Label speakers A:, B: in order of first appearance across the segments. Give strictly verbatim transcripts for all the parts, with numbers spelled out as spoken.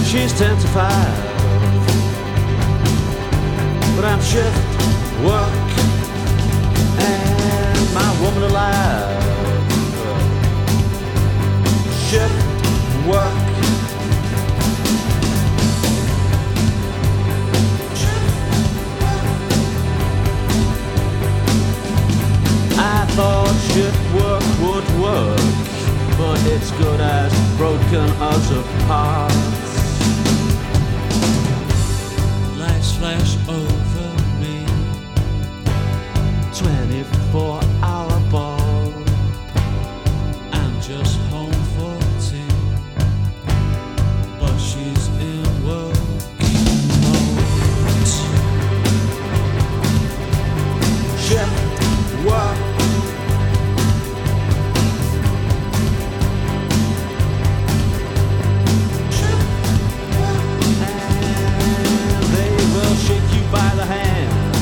A: She's ten to five, but I'm shift work and my woman alive. Shift work. I thought shift work would work, but it's good as broken us apart. Lights flash over me, twenty-four hour ball. I'm just home for tea, but she's in working mode. Shift work. By the hands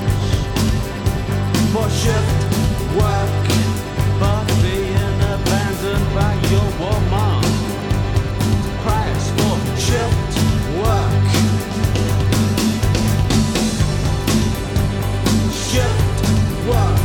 A: for shift work, but being abandoned by your woman. Price for shift work. Shift work.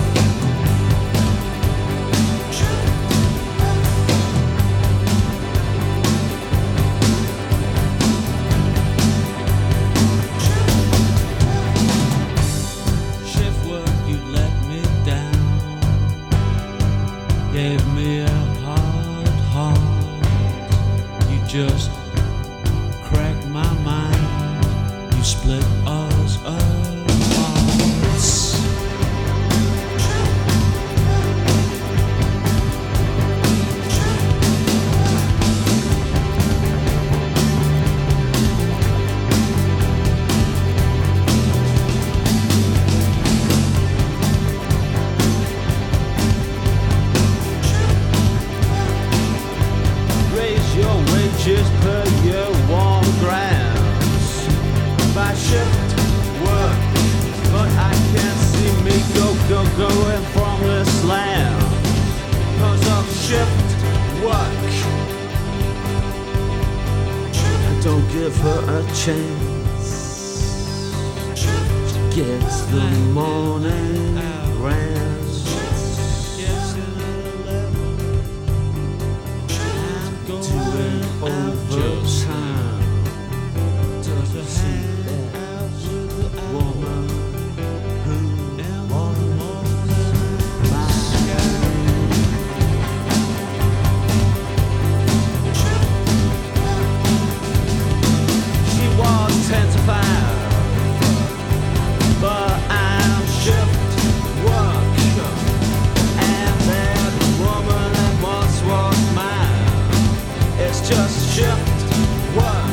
A: Gave me a hard heart. You just cracked my mind. You split us apart. Just per year warm grounds by shift work, but I can't see me go, go, going from this land cause of shift work. I don't give her a chance. She gets the morning grand. Overtime to see that woman who was mine. She was ten to five, but I'm shift work, and that woman that once was mine. It's just shift work.